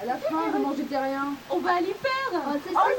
À la fin, de manger terrien. On va à l'hyper. Oh, c'est Oh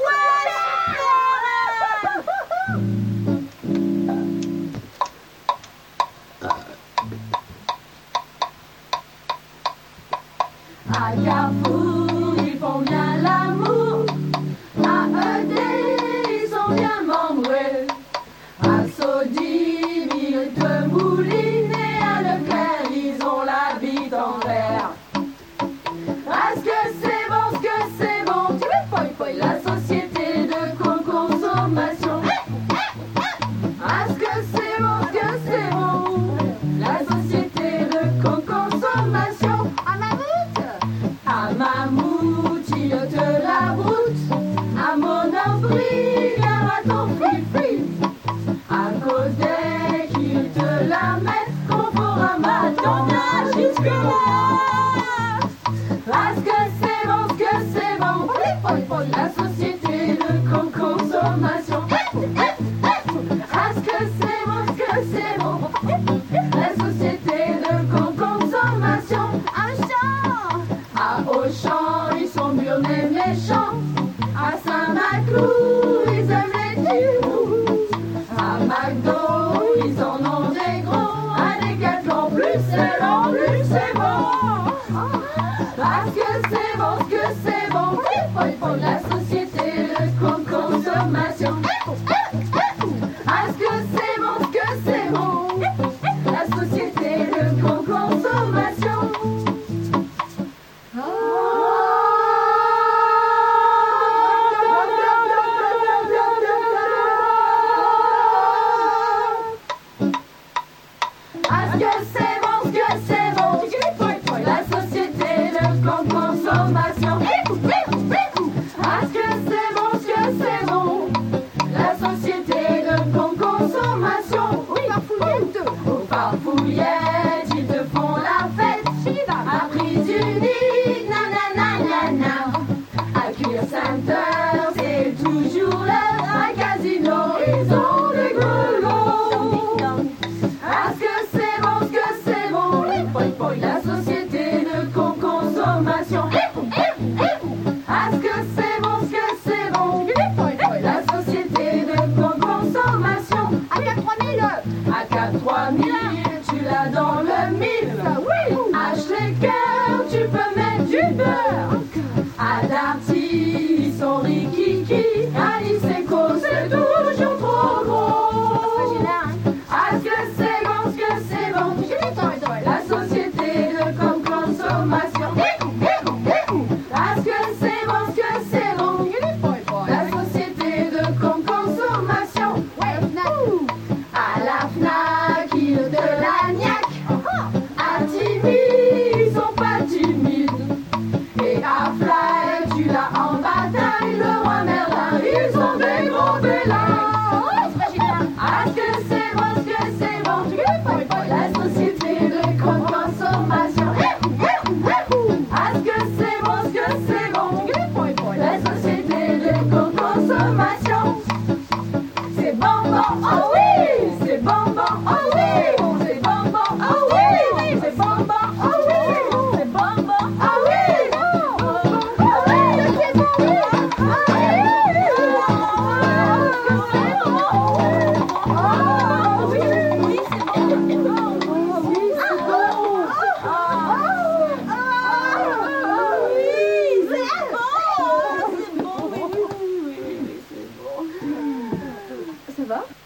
ouais, à Carrefour, ils font bien l'amour. À ED, ils sont bien membreux. À Sodi, ils te moulinent. Et à Leclerc, ils ont la bite en l'air. Est-ce que c'est bon, ce que c'est bon? Tu veux poi poi, la société de consommation. Est-ce que c'est bon, ce que c'est bon? La société de consommation. À Mammouth, il te la broute. À Monoprix, viens à ton free. À Codec, ils te la mettent. Conforama, t'en as jusque-là. Est-ce que c'est bon, ce que c'est bon? La société de consommation. Est-ce que c'est bon, ce que c'est bon? La société de consommation. Un champ. À Auchan, ils sont burnés méchants. À Saint-Maclou, ils aiment les tubes. À McDo, ils en ont des gros. À Decathlon, plus c'est long, plus c'est bon. Est-ce que c'est bon, ce que c'est bon? La société de consommation. Est-ce que c'est bon, ce que c'est bon? La société de consommation. Est-ce que c'est bon, ce que c'est bon? La société de consommation. Est-ce que c'est bon, ce que c'est bon? La société de consommation. Aux farfouillettes, ils te font la fête. À prise unique, nanana. À Cuir Center, c'est toujours l'heure. À Casino, ils ont des grelots. Est-ce que c'est bon, ce que c'est bon? La société de consommation. Est-ce que c'est bon, ce que c'est bon? La société de consommation. À 4-3000, tu l'as dans le mille. Hache les cœurs, tu peux mettre du beurre. À Darty, ils sont rikiki. À Lyseco, c'est toujours trop gros. Est-ce que c'est bon, ce que c'est bon? La société de consommation. Est-ce que c'est bon, ce que c'est bon? La société de consommation. À la Fnac, ils te la niaquent. À Tipeee, ils sont pas timides. Et à Fly, tu l'as en bataille. Le roi Merlin, ils ont des gros félins. Est-ce que c'est bon, ce que c'est bon? La société de consommation. Est-ce que c'est bon, ce que c'est bon? La société de consommation. C'est bonbon, oh oui! C'est bonbon, oh oui! C'est bonbon, oh oui! C'est bonbon, oh oui! C'est bonbon, oh oui! Ça va?